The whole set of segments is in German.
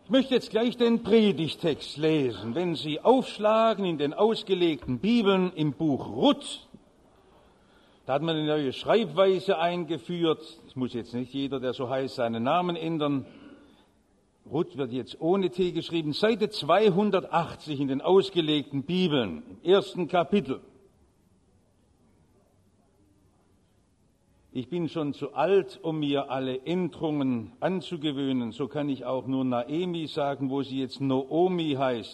Ich möchte jetzt gleich den Predigtext lesen. Wenn Sie aufschlagen in den ausgelegten Bibeln im Buch Ruth, da hat man eine neue Schreibweise eingeführt. Es muss jetzt nicht jeder, der so heißt, seinen Namen ändern. Ruth wird jetzt ohne T geschrieben. Seite 280 in den ausgelegten Bibeln, im ersten Kapitel. Ich bin schon zu alt, um mir alle Änderungen anzugewöhnen. So kann ich auch nur Naemi sagen, wo sie jetzt Noomi heißt.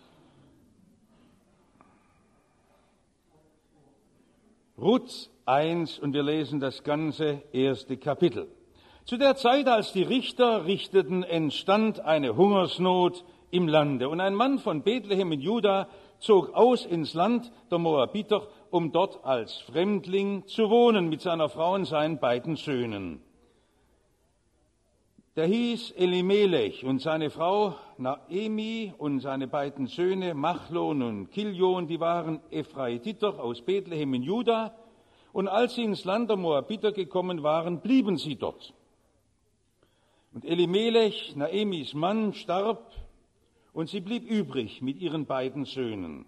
Ruth 1 und wir lesen das ganze erste Kapitel. Zu der Zeit, als die Richter richteten, entstand eine Hungersnot im Lande. Und ein Mann von Bethlehem in Juda zog aus ins Land der Moabiter, um dort als Fremdling zu wohnen mit seiner Frau und seinen beiden Söhnen. Der hieß Elimelech und seine Frau Naemi und seine beiden Söhne Machlon und Kiljon, die waren Ephraititer aus Bethlehem in Juda. Und als sie ins Land der Moabiter gekommen waren, blieben sie dort. Und Elimelech, Naemis Mann, starb und sie blieb übrig mit ihren beiden Söhnen.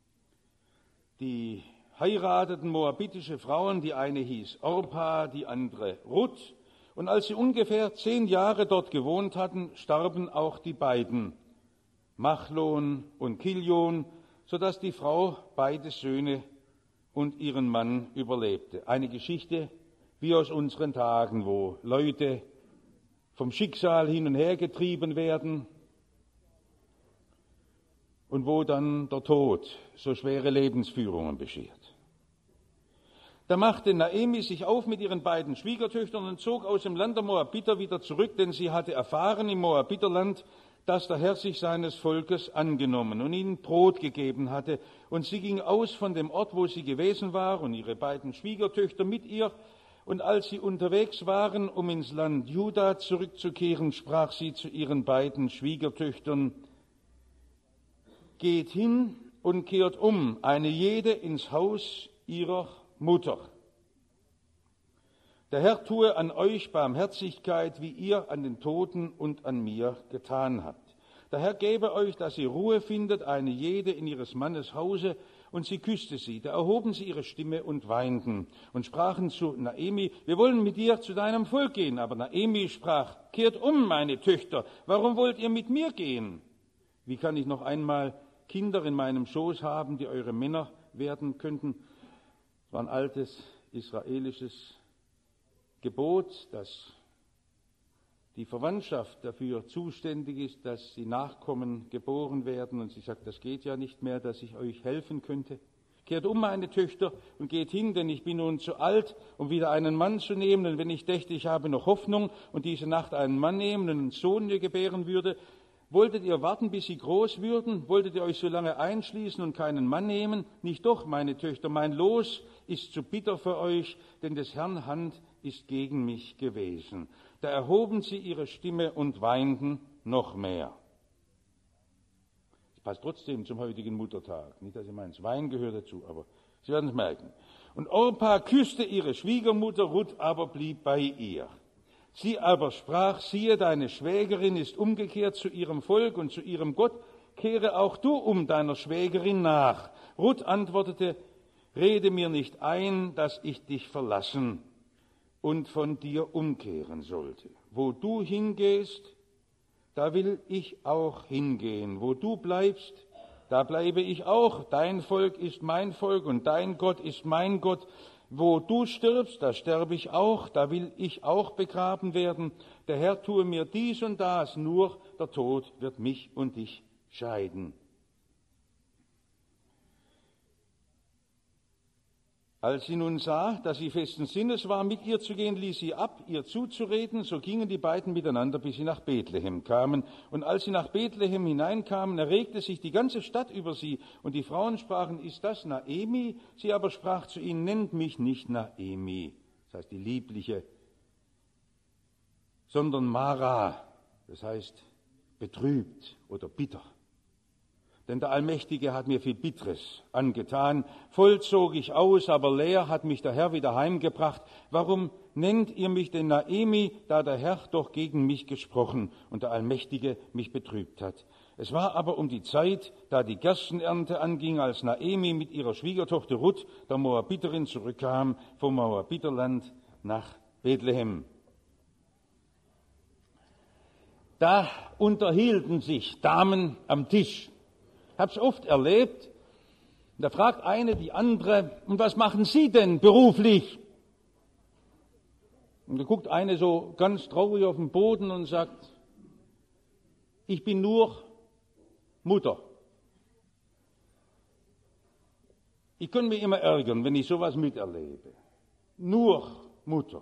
Die heirateten moabitische Frauen, die eine hieß Orpa, die andere Ruth. Und als sie ungefähr 10 Jahre dort gewohnt hatten, starben auch die beiden, Machlon und Kiljon, sodass die Frau beide Söhne und ihren Mann überlebte. Eine Geschichte wie aus unseren Tagen, wo Leute vom Schicksal hin und her getrieben werden und wo dann der Tod so schwere Lebensführungen beschert. Da machte Naemi sich auf mit ihren beiden Schwiegertöchtern und zog aus dem Land der Moabiter wieder zurück, denn sie hatte erfahren im Moabiterland, dass der Herr sich seines Volkes angenommen und ihnen Brot gegeben hatte. Und sie ging aus von dem Ort, wo sie gewesen war, und ihre beiden Schwiegertöchter mit ihr. Und als sie unterwegs waren, um ins Land Juda zurückzukehren, sprach sie zu ihren beiden Schwiegertöchtern: Geht hin und kehrt um, eine jede ins Haus ihrer Mutter. Der Herr tue an euch Barmherzigkeit, wie ihr an den Toten und an mir getan habt. Der Herr gebe euch, dass ihr Ruhe findet, eine jede in ihres Mannes Hause. Und sie küsste sie. Da erhoben sie ihre Stimme und weinten und sprachen zu Naemi: Wir wollen mit dir zu deinem Volk gehen. Aber Naemi sprach: Kehrt um, meine Töchter. Warum wollt ihr mit mir gehen? Wie kann ich noch einmal Kinder in meinem Schoß haben, die eure Männer werden könnten? Es war ein altes israelisches Gebot, dass die Verwandtschaft dafür zuständig ist, dass die Nachkommen geboren werden. Und sie sagt, das geht ja nicht mehr, dass ich euch helfen könnte. Kehrt um, meine Töchter, und geht hin, denn ich bin nun zu alt, um wieder einen Mann zu nehmen. Und wenn ich dächte, ich habe noch Hoffnung und diese Nacht einen Mann nehmen und einen Sohn mir gebären würde, wolltet ihr warten, bis sie groß würden? Wolltet ihr euch so lange einschließen und keinen Mann nehmen? Nicht doch, meine Töchter, mein Los ist zu bitter für euch, denn des Herrn Hand ist gegen mich gewesen. Da erhoben sie ihre Stimme und weinten noch mehr. Das passt trotzdem zum heutigen Muttertag. Nicht, dass ihr meint, Wein gehört dazu, aber Sie werden es merken. Und Orpa küsste ihre Schwiegermutter, Ruth aber blieb bei ihr. Sie aber sprach: Siehe, deine Schwägerin ist umgekehrt zu ihrem Volk und zu ihrem Gott. Kehre auch du um deiner Schwägerin nach. Ruth antwortete: Rede mir nicht ein, dass ich dich verlassen und von dir umkehren sollte. Wo du hingehst, da will ich auch hingehen. Wo du bleibst, da bleibe ich auch. Dein Volk ist mein Volk und dein Gott ist mein Gott. Wo du stirbst, da sterbe ich auch, da will ich auch begraben werden. Der Herr tue mir dies und das, nur der Tod wird mich und dich scheiden. Als sie nun sah, dass sie festen Sinnes war, mit ihr zu gehen, ließ sie ab, ihr zuzureden. So gingen die beiden miteinander, bis sie nach Bethlehem kamen. Und als sie nach Bethlehem hineinkamen, erregte sich die ganze Stadt über sie. Und die Frauen sprachen: Ist das Naemi? Sie aber sprach zu ihnen: Nennt mich nicht Naemi, das heißt die Liebliche, sondern Mara, das heißt betrübt oder bitter. Denn der Allmächtige hat mir viel Bitteres angetan. Voll zog ich aus, aber leer hat mich der Herr wieder heimgebracht. Warum nennt ihr mich denn Naemi, da der Herr doch gegen mich gesprochen und der Allmächtige mich betrübt hat. Es war aber um die Zeit, da die Gerstenernte anging, als Naemi mit ihrer Schwiegertochter Ruth, der Moabiterin, zurückkam vom Moabiterland nach Bethlehem. Da unterhielten sich Damen am Tisch. Ich habe es oft erlebt. Da fragt eine die andere, und was machen Sie denn beruflich? Und da guckt eine so ganz traurig auf den Boden und sagt, ich bin nur Mutter. Ich kann mich immer ärgern, wenn ich sowas miterlebe. Nur Mutter.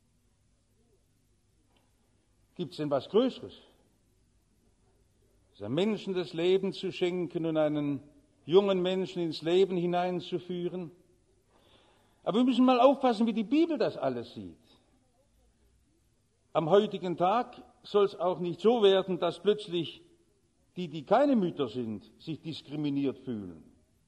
Gibt es denn was Größeres? Einem Menschen das Leben zu schenken und einen jungen Menschen ins Leben hineinzuführen? Aber wir müssen mal aufpassen, wie die Bibel das alles sieht. Am heutigen Tag soll es auch nicht so werden, dass plötzlich die keine Mütter sind, sich diskriminiert fühlen.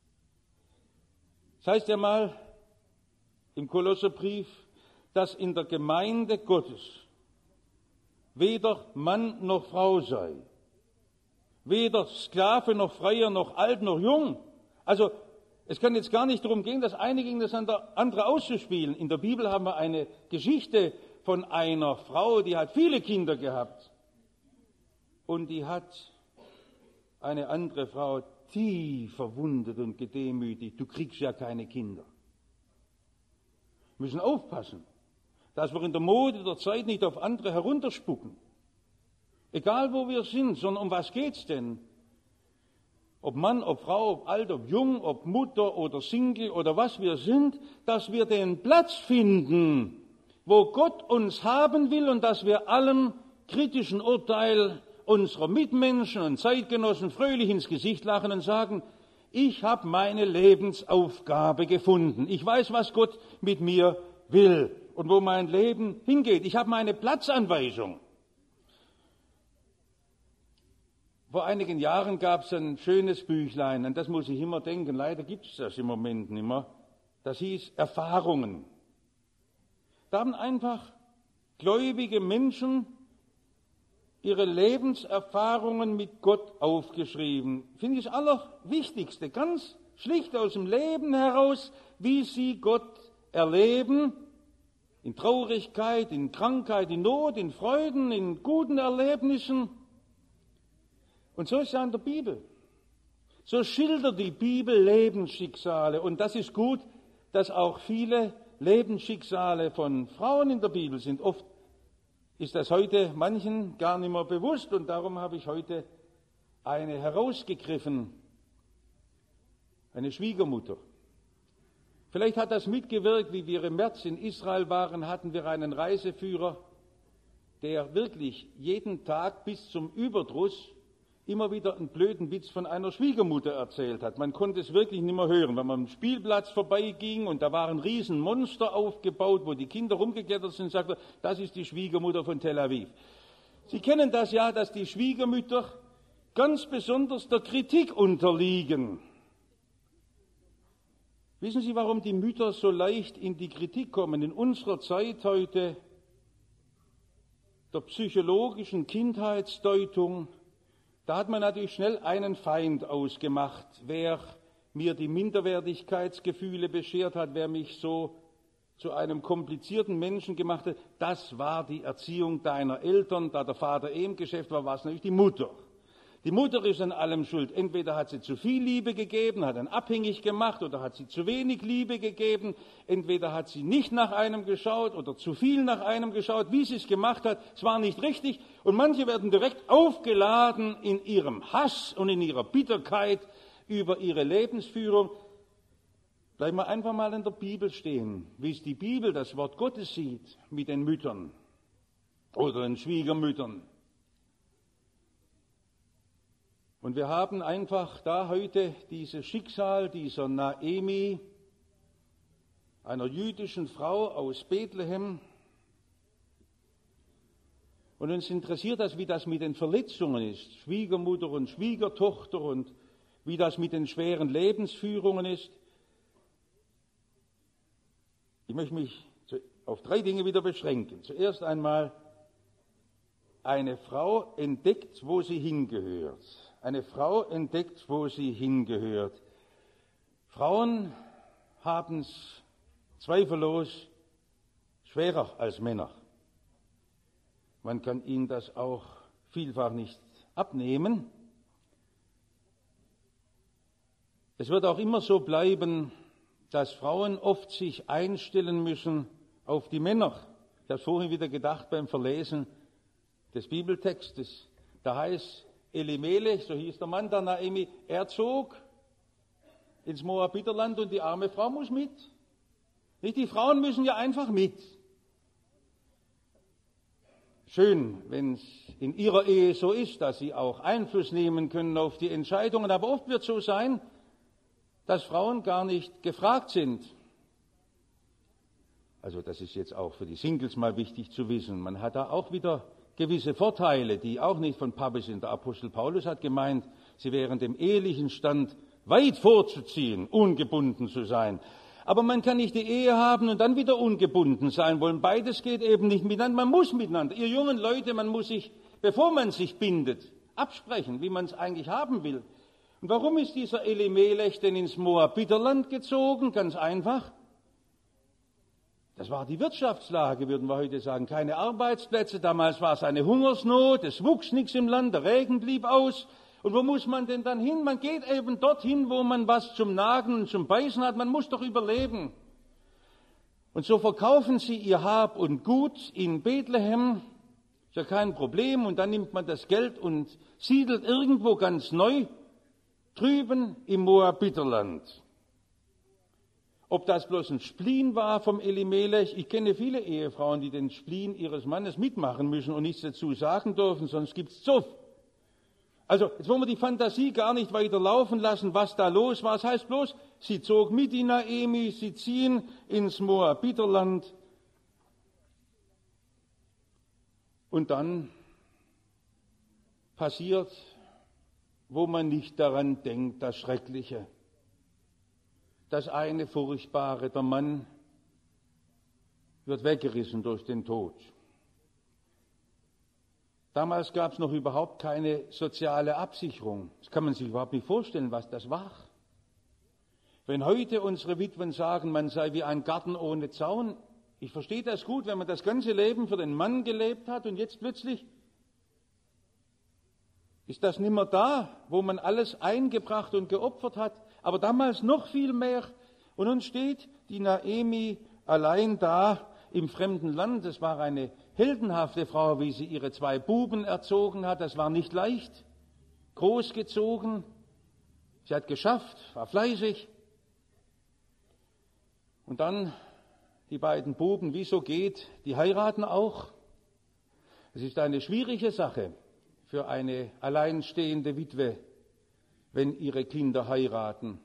Das heißt ja mal im Kolosserbrief, dass in der Gemeinde Gottes weder Mann noch Frau sei, weder Sklave noch Freier noch alt noch jung. Also es kann jetzt gar nicht darum gehen, das eine gegen das andere auszuspielen. In der Bibel haben wir eine Geschichte von einer Frau, die hat viele Kinder gehabt und die hat eine andere Frau tief verwundet und gedemütigt. Du kriegst ja keine Kinder. Wir müssen aufpassen, dass wir in der Mode der Zeit nicht auf andere herunterspucken. Egal wo wir sind, sondern um was geht's denn? Ob Mann, ob Frau, ob alt, ob jung, ob Mutter oder Single oder was wir sind, dass wir den Platz finden, wo Gott uns haben will und dass wir allem kritischen Urteil unserer Mitmenschen und Zeitgenossen fröhlich ins Gesicht lachen und sagen, ich habe meine Lebensaufgabe gefunden. Ich weiß, was Gott mit mir will und wo mein Leben hingeht. Ich habe meine Platzanweisung. Vor einigen Jahren gab es ein schönes Büchlein, an das muss ich immer denken, leider gibt es das im Moment nicht mehr. Das hieß Erfahrungen. Da haben einfach gläubige Menschen ihre Lebenserfahrungen mit Gott aufgeschrieben. Finde ich das Allerwichtigste, ganz schlicht aus dem Leben heraus, wie sie Gott erleben, in Traurigkeit, in Krankheit, in Not, in Freuden, in guten Erlebnissen. Und so ist es ja in der Bibel. So schildert die Bibel Lebensschicksale. Und das ist gut, dass auch viele Lebensschicksale von Frauen in der Bibel sind. Oft ist das heute manchen gar nicht mehr bewusst und darum habe ich heute eine herausgegriffen, eine Schwiegermutter. Vielleicht hat das mitgewirkt, wie wir im März in Israel waren, hatten wir einen Reiseführer, der wirklich jeden Tag bis zum Überdruss immer wieder einen blöden Witz von einer Schwiegermutter erzählt hat. Man konnte es wirklich nicht mehr hören. Wenn man am Spielplatz vorbeiging und da waren Riesenmonster aufgebaut, wo die Kinder rumgeklettert sind, sagte er, das ist die Schwiegermutter von Tel Aviv. Sie kennen das ja, dass die Schwiegermütter ganz besonders der Kritik unterliegen. Wissen Sie, warum die Mütter so leicht in die Kritik kommen? In unserer Zeit heute der psychologischen Kindheitsdeutung, da hat man natürlich schnell einen Feind ausgemacht. Wer mir die Minderwertigkeitsgefühle beschert hat, wer mich so zu einem komplizierten Menschen gemacht hat, das war die Erziehung deiner Eltern. Da der Vater im Geschäft war, war es natürlich die Mutter. Die Mutter ist an allem schuld. Entweder hat sie zu viel Liebe gegeben, hat ihn abhängig gemacht, oder hat sie zu wenig Liebe gegeben. Entweder hat sie nicht nach einem geschaut oder zu viel nach einem geschaut. Wie sie es gemacht hat, es war nicht richtig. Und manche werden direkt aufgeladen in ihrem Hass und in ihrer Bitterkeit über ihre Lebensführung. Bleiben wir einfach mal in der Bibel stehen, wie es die Bibel, das Wort Gottes sieht, mit den Müttern oder den Schwiegermüttern. Und wir haben einfach da heute dieses Schicksal dieser Naemi, einer jüdischen Frau aus Bethlehem. Und uns interessiert das, wie das mit den Verletzungen ist, Schwiegermutter und Schwiegertochter, und wie das mit den schweren Lebensführungen ist. Ich möchte mich auf 3 Dinge wieder beschränken. Zuerst einmal, eine Frau entdeckt, wo sie hingehört. Eine Frau entdeckt, wo sie hingehört. Frauen haben es zweifellos schwerer als Männer. Man kann ihnen das auch vielfach nicht abnehmen. Es wird auch immer so bleiben, dass Frauen oft sich einstellen müssen auf die Männer. Ich habe vorhin wieder gedacht beim Verlesen des Bibeltextes. Da heißt Elimelech, so hieß der Mann der Naomi, er zog ins Moabiterland und die arme Frau muss mit. Nicht, die Frauen müssen ja einfach mit. Schön, wenn es in ihrer Ehe so ist, dass sie auch Einfluss nehmen können auf die Entscheidungen, aber oft wird es so sein, dass Frauen gar nicht gefragt sind. Also das ist jetzt auch für die Singles mal wichtig zu wissen. Man hat da auch wieder gewisse Vorteile, die auch nicht von Pappe sind. Der Apostel Paulus hat gemeint, sie wären dem ehelichen Stand weit vorzuziehen, ungebunden zu sein. Aber man kann nicht die Ehe haben und dann wieder ungebunden sein wollen. Beides geht eben nicht miteinander. Man muss miteinander. Ihr jungen Leute, man muss sich, bevor man sich bindet, absprechen, wie man es eigentlich haben will. Und warum ist dieser Elimelech denn ins Moabiterland gezogen? Ganz einfach. Das war die Wirtschaftslage, würden wir heute sagen. Keine Arbeitsplätze. Damals war es eine Hungersnot. Es wuchs nichts im Land. Der Regen blieb aus. Und wo muss man denn dann hin? Man geht eben dorthin, wo man was zum Nagen und zum Beißen hat. Man muss doch überleben. Und so verkaufen sie ihr Hab und Gut in Bethlehem. Ist ja kein Problem. Und dann nimmt man das Geld und siedelt irgendwo ganz neu drüben im Moabiterland. Ob das bloß ein Spleen war vom Elimelech, ich kenne viele Ehefrauen, die den Spleen ihres Mannes mitmachen müssen und nichts dazu sagen dürfen, sonst gibt's Zoff. Also, jetzt wollen wir die Fantasie gar nicht weiter laufen lassen, was da los war. Es heißt bloß, sie zog mit die Naomi, sie ziehen ins Moabiterland. Und dann passiert, wo man nicht daran denkt, das Schreckliche. Das eine Furchtbare, der Mann wird weggerissen durch den Tod. Damals gab es noch überhaupt keine soziale Absicherung. Das kann man sich überhaupt nicht vorstellen, was das war. Wenn heute unsere Witwen sagen, man sei wie ein Garten ohne Zaun, ich verstehe das gut, wenn man das ganze Leben für den Mann gelebt hat und jetzt plötzlich ist das nimmer da, wo man alles eingebracht und geopfert hat, aber damals noch viel mehr. Und nun steht die Naomi allein da im fremden Land. Es war eine heldenhafte Frau, wie sie ihre 2 Buben erzogen hat. Das war nicht leicht, großgezogen. Sie hat geschafft, war fleißig. Und dann die beiden Buben, wie so geht, die heiraten auch. Es ist eine schwierige Sache für eine alleinstehende Witwe, wenn ihre Kinder heiraten.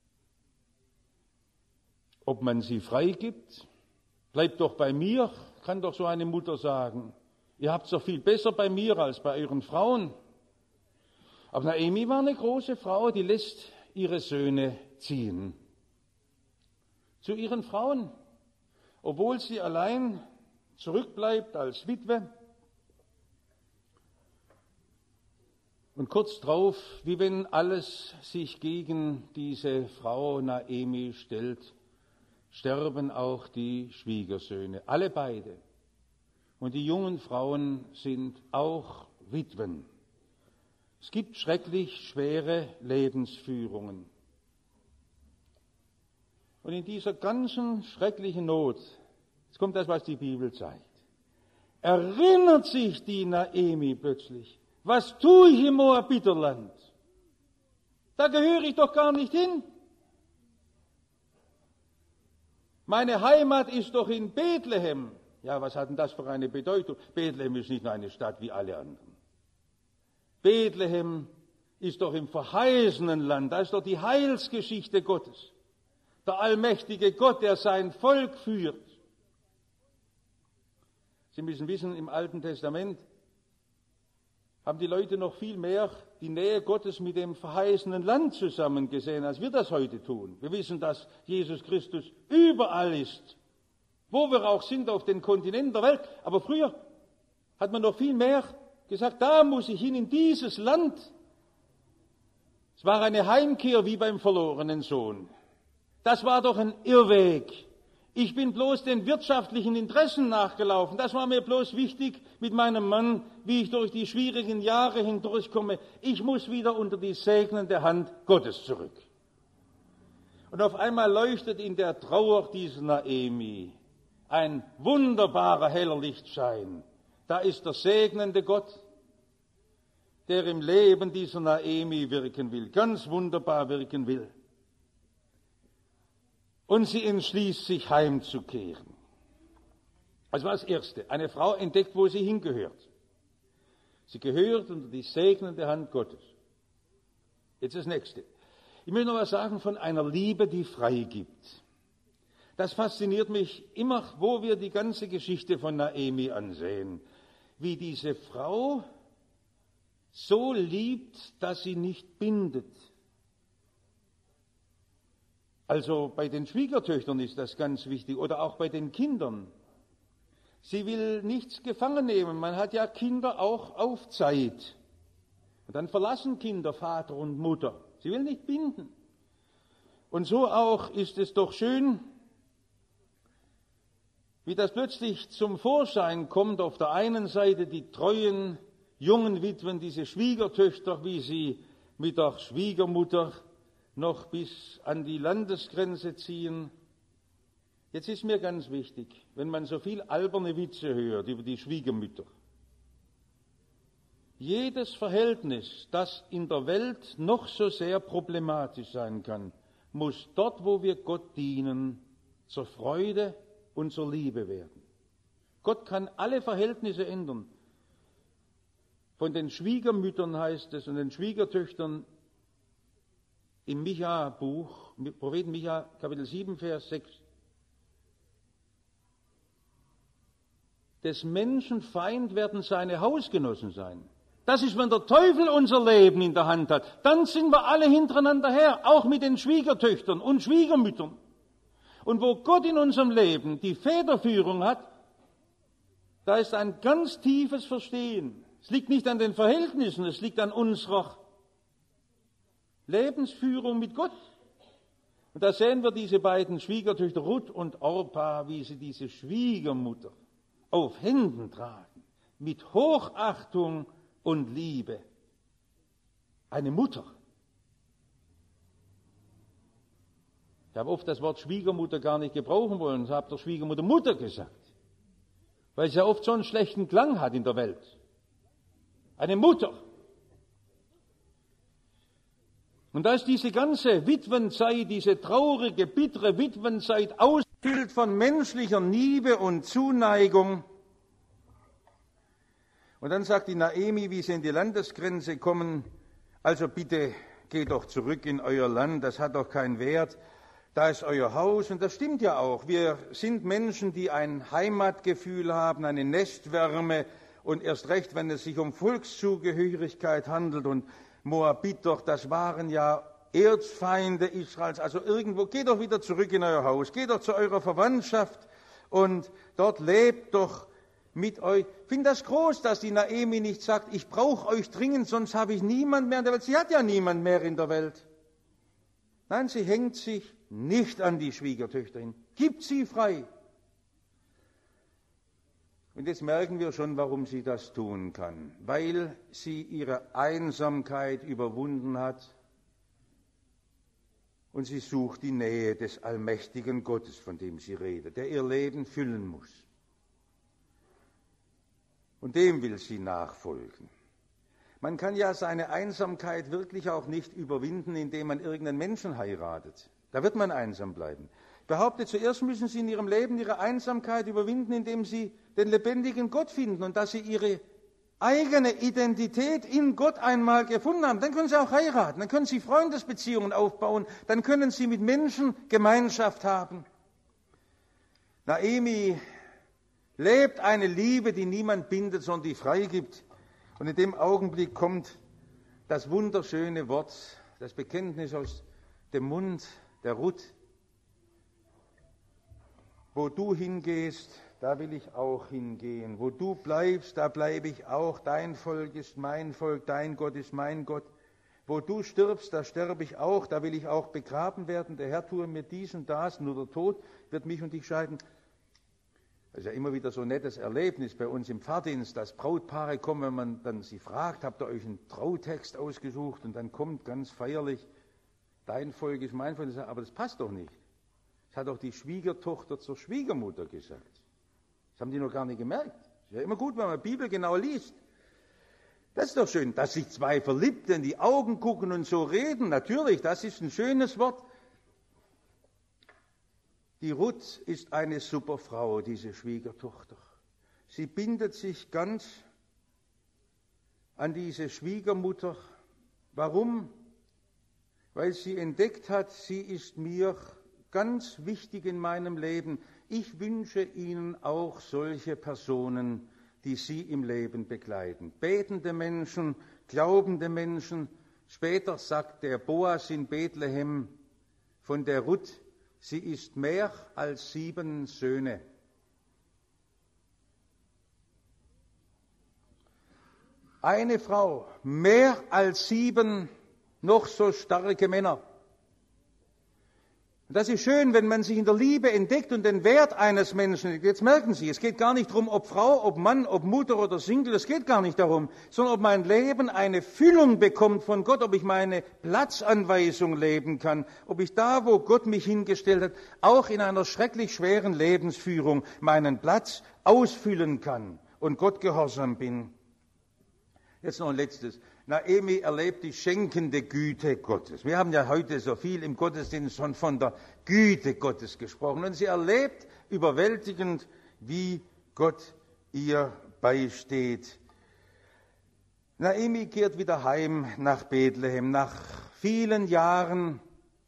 Ob man sie freigibt? Bleibt doch bei mir, kann doch so eine Mutter sagen. Ihr habt es doch viel besser bei mir als bei euren Frauen. Aber Naomi war eine große Frau, die lässt ihre Söhne ziehen. Zu ihren Frauen, obwohl sie allein zurückbleibt als Witwe. Und kurz drauf, wie wenn alles sich gegen diese Frau Naomi stellt, sterben auch die Schwiegersöhne, alle beide. Und die jungen Frauen sind auch Witwen. Es gibt schrecklich schwere Lebensführungen. Und in dieser ganzen schrecklichen Not, jetzt kommt das, was die Bibel zeigt, erinnert sich die Naomi plötzlich, was tue ich im Moabiterland? Da gehöre ich doch gar nicht hin. Meine Heimat ist doch in Bethlehem. Ja, was hat denn das für eine Bedeutung? Bethlehem ist nicht nur eine Stadt wie alle anderen. Bethlehem ist doch im verheißenen Land. Da ist doch die Heilsgeschichte Gottes. Der allmächtige Gott, der sein Volk führt. Sie müssen wissen, im Alten Testament haben die Leute noch viel mehr die Nähe Gottes mit dem verheißenen Land zusammengesehen, als wir das heute tun. Wir wissen, dass Jesus Christus überall ist. wo wir auch sind auf den Kontinenten der Welt. Aber früher hat man noch viel mehr gesagt, da muss ich hin, in dieses Land. Es war eine Heimkehr wie beim verlorenen Sohn. Das war doch ein Irrweg. Ich bin bloß den wirtschaftlichen Interessen nachgelaufen. Das war mir bloß wichtig mit meinem Mann, wie ich durch die schwierigen Jahre hindurchkomme. Ich muss wieder unter die segnende Hand Gottes zurück. Und auf einmal leuchtet in der Trauer dieser Naemi ein wunderbarer heller Lichtschein. Da ist der segnende Gott, der im Leben dieser Naemi wirken will, ganz wunderbar wirken will. Und sie entschließt sich, heimzukehren. Also war das Erste. Eine Frau entdeckt, wo sie hingehört. Sie gehört unter die segnende Hand Gottes. Jetzt das Nächste. Ich möchte noch was sagen von einer Liebe, die frei gibt. Das fasziniert mich immer, wo wir die ganze Geschichte von Naemi ansehen. Wie diese Frau so liebt, dass sie nicht bindet. Also bei den Schwiegertöchtern ist das ganz wichtig oder auch bei den Kindern. Sie will nichts gefangen nehmen. Man hat ja Kinder auch auf Zeit. Und dann verlassen Kinder Vater und Mutter. Sie will nicht binden. Und so auch ist es doch schön, wie das plötzlich zum Vorschein kommt. Auf der einen Seite die treuen jungen Witwen, diese Schwiegertöchter, wie sie mit der Schwiegermutter noch bis an die Landesgrenze ziehen. Jetzt ist mir ganz wichtig, wenn man so viel alberne Witze hört über die Schwiegermütter. Jedes Verhältnis, das in der Welt noch so sehr problematisch sein kann, muss dort, wo wir Gott dienen, zur Freude und zur Liebe werden. Gott kann alle Verhältnisse ändern. Von den Schwiegermüttern heißt es und den Schwiegertöchtern im Micha-Buch, Propheten Micha, Kapitel 7, Vers 6. Des Menschen Feind werden seine Hausgenossen sein. Das ist, wenn der Teufel unser Leben in der Hand hat. Dann sind wir alle hintereinander her, auch mit den Schwiegertöchtern und Schwiegermüttern. Und wo Gott in unserem Leben die Federführung hat, da ist ein ganz tiefes Verstehen. Es liegt nicht an den Verhältnissen, es liegt an unserer Lebensführung mit Gott. Und da sehen wir diese beiden Schwiegertöchter Ruth und Orpa, wie sie diese Schwiegermutter auf Händen tragen, mit Hochachtung und Liebe. Eine Mutter. Ich habe oft das Wort Schwiegermutter gar nicht gebrauchen wollen, ich habe der Schwiegermutter Mutter gesagt, weil sie ja oft so einen schlechten Klang hat in der Welt. Eine Mutter. Und da ist diese ganze Witwenzeit, diese traurige, bittere Witwenzeit ausgefüllt von menschlicher Liebe und Zuneigung. Und dann sagt die Naemi, wie sie in die Landesgrenze kommen, also bitte geht doch zurück in euer Land, das hat doch keinen Wert, da ist euer Haus. Und das stimmt ja auch, wir sind Menschen, die ein Heimatgefühl haben, eine Nestwärme und erst recht, wenn es sich um Volkszugehörigkeit handelt und Moabiter, das waren ja Erzfeinde Israels. Also irgendwo, geht doch wieder zurück in euer Haus, geht doch zu eurer Verwandtschaft und dort lebt doch mit euch. Ich finde das groß, dass die Naemi nicht sagt, ich brauche euch dringend, sonst habe ich niemand mehr in der Welt. Sie hat ja niemand mehr in der Welt. Nein, sie hängt sich nicht an die Schwiegertöchter hin, gibt sie frei. Und jetzt merken wir schon, warum sie das tun kann. Weil sie ihre Einsamkeit überwunden hat und sie sucht die Nähe des allmächtigen Gottes, von dem sie redet, der ihr Leben füllen muss. Und dem will sie nachfolgen. Man kann ja seine Einsamkeit wirklich auch nicht überwinden, indem man irgendeinen Menschen heiratet. Da wird man einsam bleiben. Ich behaupte, zuerst müssen Sie in Ihrem Leben Ihre Einsamkeit überwinden, indem Sie den lebendigen Gott finden und dass Sie Ihre eigene Identität in Gott einmal gefunden haben. Dann können Sie auch heiraten, dann können Sie Freundesbeziehungen aufbauen, dann können Sie mit Menschen Gemeinschaft haben. Naemi lebt eine Liebe, die niemand bindet, sondern die frei gibt. Und in dem Augenblick kommt das wunderschöne Wort, das Bekenntnis aus dem Mund der Ruth. Wo du hingehst, da will ich auch hingehen. Wo du bleibst, da bleibe ich auch. Dein Volk ist mein Volk, dein Gott ist mein Gott. Wo du stirbst, da sterbe ich auch, da will ich auch begraben werden. Der Herr tue mir dies und das, nur der Tod wird mich und dich scheiden. Das ist ja immer wieder so ein nettes Erlebnis bei uns im Pfarrdienst, dass Brautpaare kommen, wenn man dann sie fragt, habt ihr euch einen Trautext ausgesucht? Und dann kommt ganz feierlich, dein Volk ist mein Volk. Aber das passt doch nicht. Das hat doch die Schwiegertochter zur Schwiegermutter gesagt. Das haben die noch gar nicht gemerkt. Ist ja immer gut, wenn man die Bibel genau liest. Das ist doch schön, dass sich zwei Verliebte in die Augen gucken und so reden. Natürlich, das ist ein schönes Wort. Die Ruth ist eine super Frau, diese Schwiegertochter. Sie bindet sich ganz an diese Schwiegermutter. Warum? Weil sie entdeckt hat, sie ist mir ganz wichtig in meinem Leben. Ich wünsche Ihnen auch solche Personen, die Sie im Leben begleiten. Betende Menschen, glaubende Menschen. Später sagt der Boas in Bethlehem von der Ruth, sie ist mehr als 7 Söhne. Eine Frau, mehr als 7 noch so starke Männer. Und das ist schön, wenn man sich in der Liebe entdeckt und den Wert eines Menschen. Jetzt merken Sie, es geht gar nicht darum, ob Frau, ob Mann, ob Mutter oder Single, es geht gar nicht darum, sondern ob mein Leben eine Füllung bekommt von Gott, ob ich meine Platzanweisung leben kann, ob ich da, wo Gott mich hingestellt hat, auch in einer schrecklich schweren Lebensführung meinen Platz ausfüllen kann und Gott gehorsam bin. Jetzt noch ein letztes. Naomi erlebt die schenkende Güte Gottes. Wir haben ja heute so viel im Gottesdienst schon von der Güte Gottes gesprochen. Und sie erlebt überwältigend, wie Gott ihr beisteht. Naomi kehrt wieder heim nach Bethlehem. Nach vielen Jahren,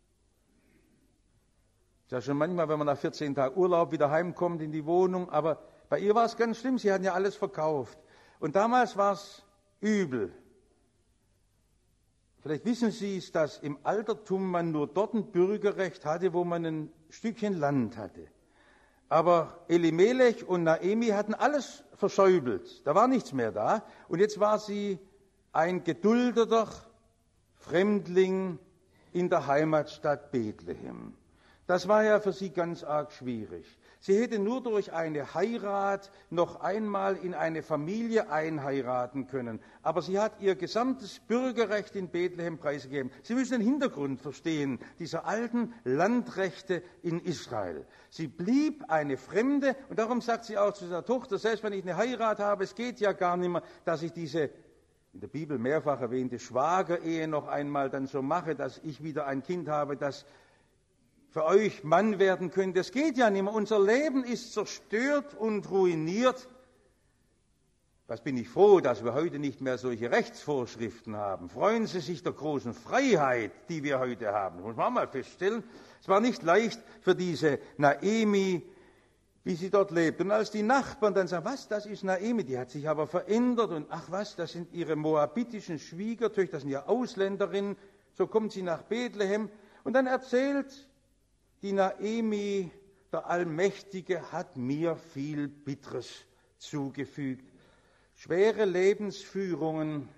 ist ja schon manchmal, wenn man nach 14 Tagen Urlaub wieder heimkommt in die Wohnung, aber bei ihr war es ganz schlimm, sie hatten ja alles verkauft. Und damals war es übel. Vielleicht wissen Sie es, dass im Altertum man nur dort ein Bürgerrecht hatte, wo man ein Stückchen Land hatte. Aber Elimelech und Naomi hatten alles versäubelt. Da war nichts mehr da. Und jetzt war sie ein geduldeter Fremdling in der Heimatstadt Bethlehem. Das war ja für sie ganz arg schwierig. Sie hätte nur durch eine Heirat noch einmal in eine Familie einheiraten können. Aber sie hat ihr gesamtes Bürgerrecht in Bethlehem preisgegeben. Sie müssen den Hintergrund verstehen, dieser alten Landrechte in Israel. Sie blieb eine Fremde und darum sagt sie auch zu seiner Tochter, selbst wenn ich eine Heirat habe, es geht ja gar nicht mehr, dass ich diese in der Bibel mehrfach erwähnte Schwagerehe noch einmal dann so mache, dass ich wieder ein Kind habe, das für euch Mann werden könnte. Das geht ja nicht mehr. Unser Leben ist zerstört und ruiniert. Was bin ich froh, dass wir heute nicht mehr solche Rechtsvorschriften haben. Freuen Sie sich der großen Freiheit, die wir heute haben. Das muss man mal feststellen. Es war nicht leicht für diese Naomi, wie sie dort lebt. Und als die Nachbarn dann sagen, was, das ist Naomi, die hat sich aber verändert. Und ach was, das sind ihre moabitischen Schwiegertöchter, das sind ja Ausländerinnen. So kommt sie nach Bethlehem. Und dann erzählt die Naomi, der Allmächtige hat mir viel Bitteres zugefügt. Schwere Lebensführungen.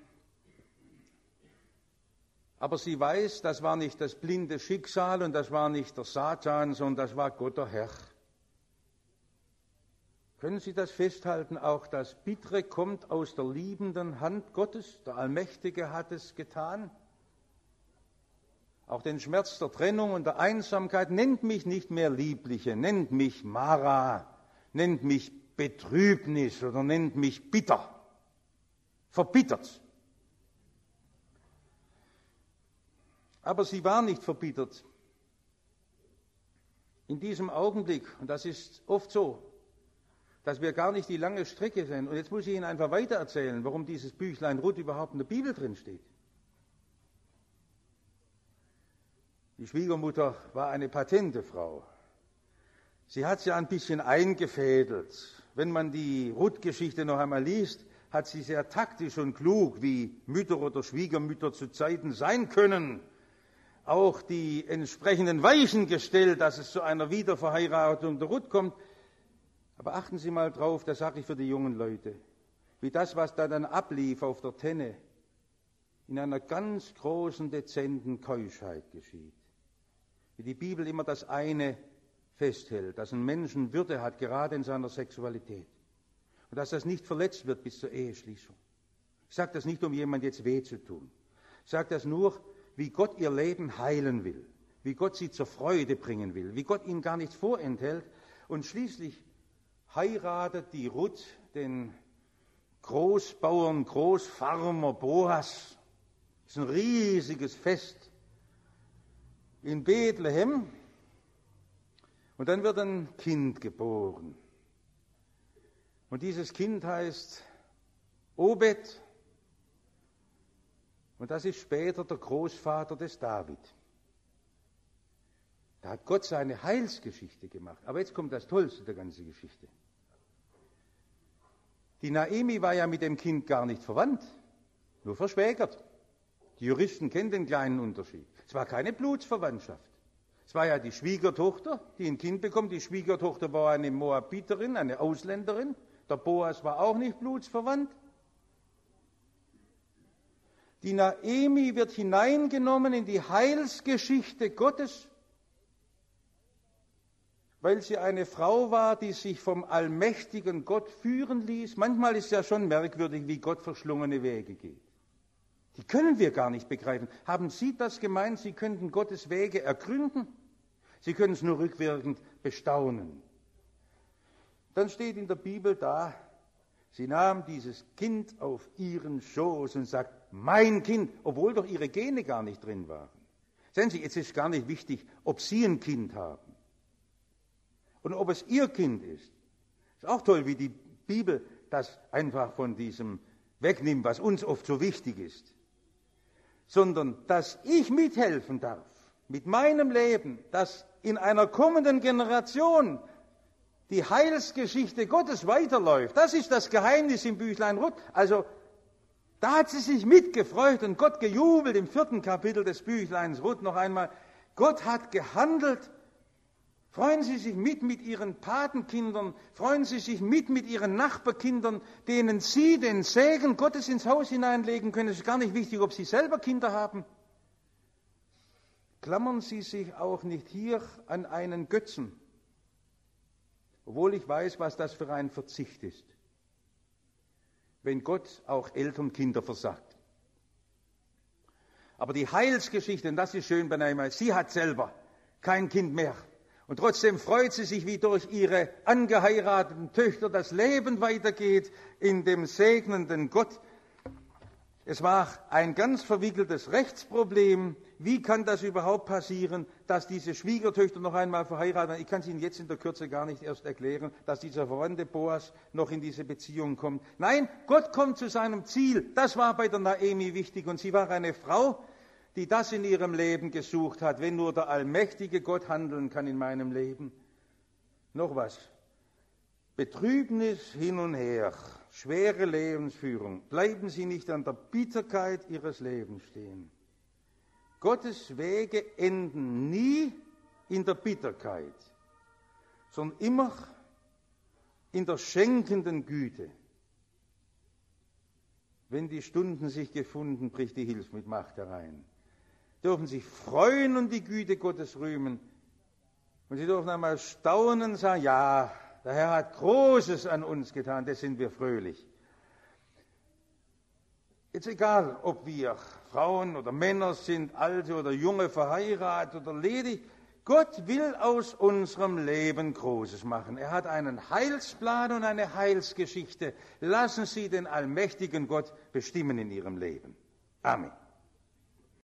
Aber sie weiß, das war nicht das blinde Schicksal und das war nicht der Satan, sondern das war Gott der Herr. Können Sie das festhalten? Auch das Bittere kommt aus der liebenden Hand Gottes. Der Allmächtige hat es getan. Auch den Schmerz der Trennung und der Einsamkeit, nennt mich nicht mehr Liebliche, nennt mich Mara, nennt mich Betrübnis oder nennt mich bitter, verbittert. Aber sie war nicht verbittert. In diesem Augenblick, und das ist oft so, dass wir gar nicht die lange Strecke sind. Und jetzt muss ich Ihnen einfach weiter erzählen, warum dieses Büchlein Ruth überhaupt in der Bibel drin steht. Die Schwiegermutter war eine patente Frau. Sie hat sie ein bisschen eingefädelt. Wenn man die Ruth-Geschichte noch einmal liest, hat sie sehr taktisch und klug, wie Mütter oder Schwiegermütter zu Zeiten sein können, auch die entsprechenden Weichen gestellt, dass es zu einer Wiederverheiratung der Ruth kommt. Aber achten Sie mal drauf, das sage ich für die jungen Leute, wie das, was da dann ablief auf der Tenne, in einer ganz großen, dezenten Keuschheit geschieht. Wie die Bibel immer das eine festhält, dass ein Mensch Würde hat, gerade in seiner Sexualität. Und dass das nicht verletzt wird bis zur Eheschließung. Ich sage das nicht, um jemand jetzt weh zu tun. Ich sage das nur, wie Gott ihr Leben heilen will, wie Gott sie zur Freude bringen will, wie Gott ihnen gar nichts vorenthält. Und schließlich heiratet die Ruth den Großbauern, Großfarmer Boas. Das ist ein riesiges Fest in Bethlehem. Und dann wird ein Kind geboren. Und dieses Kind heißt Obed. Und das ist später der Großvater des David. Da hat Gott seine Heilsgeschichte gemacht. Aber jetzt kommt das Tollste der ganzen Geschichte. Die Naomi war ja mit dem Kind gar nicht verwandt, nur verschwägert. Die Juristen kennen den kleinen Unterschied. Es war keine Blutsverwandtschaft. Es war ja die Schwiegertochter, die ein Kind bekommt. Die Schwiegertochter war eine Moabiterin, eine Ausländerin. Der Boas war auch nicht blutsverwandt. Die Naomi wird hineingenommen in die Heilsgeschichte Gottes, weil sie eine Frau war, die sich vom allmächtigen Gott führen ließ. Manchmal ist es ja schon merkwürdig, wie Gott verschlungene Wege geht. Die können wir gar nicht begreifen. Haben Sie das gemeint, Sie könnten Gottes Wege ergründen? Sie können es nur rückwirkend bestaunen. Dann steht in der Bibel da, sie nahm dieses Kind auf ihren Schoß und sagt, mein Kind, obwohl doch ihre Gene gar nicht drin waren. Sehen Sie, jetzt ist gar nicht wichtig, ob Sie ein Kind haben und ob es Ihr Kind ist. Ist auch toll, wie die Bibel das einfach von diesem wegnimmt, was uns oft so wichtig ist. Sondern, dass ich mithelfen darf, mit meinem Leben, dass in einer kommenden Generation die Heilsgeschichte Gottes weiterläuft. Das ist das Geheimnis im Büchlein Ruth. Also, da hat sie sich mitgefreut und Gott gejubelt im 4. Kapitel des Büchleins Ruth noch einmal. Gott hat gehandelt. Freuen Sie sich mit Ihren Patenkindern, freuen Sie sich mit Ihren Nachbarkindern, denen Sie den Segen Gottes ins Haus hineinlegen können. Es ist gar nicht wichtig, ob Sie selber Kinder haben. Klammern Sie sich auch nicht hier an einen Götzen, obwohl ich weiß, was das für ein Verzicht ist, wenn Gott auch Eltern Kinder versagt. Aber die Heilsgeschichte, und das ist schön bei Naomi, sie hat selber kein Kind mehr. Und trotzdem freut sie sich, wie durch ihre angeheirateten Töchter das Leben weitergeht in dem segnenden Gott. Es war ein ganz verwickeltes Rechtsproblem. Wie kann das überhaupt passieren, dass diese Schwiegertöchter noch einmal verheiratet werden? Ich kann es Ihnen jetzt in der Kürze gar nicht erst erklären, dass dieser verwandte Boas noch in diese Beziehung kommt. Nein, Gott kommt zu seinem Ziel. Das war bei der Naomi wichtig. Und sie war eine Frau, die das in ihrem Leben gesucht hat, wenn nur der allmächtige Gott handeln kann in meinem Leben. Noch was. Betrübnis hin und her, schwere Lebensführung. Bleiben Sie nicht an der Bitterkeit Ihres Lebens stehen. Gottes Wege enden nie in der Bitterkeit, sondern immer in der schenkenden Güte. Wenn die Stunden sich gefunden, bricht die Hilfe mit Macht herein. Dürfen sich freuen und die Güte Gottes rühmen. Und Sie dürfen einmal staunen und sagen, ja, der Herr hat Großes an uns getan, das sind wir fröhlich. Jetzt egal, ob wir Frauen oder Männer sind, alte oder junge, verheiratet oder ledig, Gott will aus unserem Leben Großes machen. Er hat einen Heilsplan und eine Heilsgeschichte. Lassen Sie den allmächtigen Gott bestimmen in Ihrem Leben. Amen.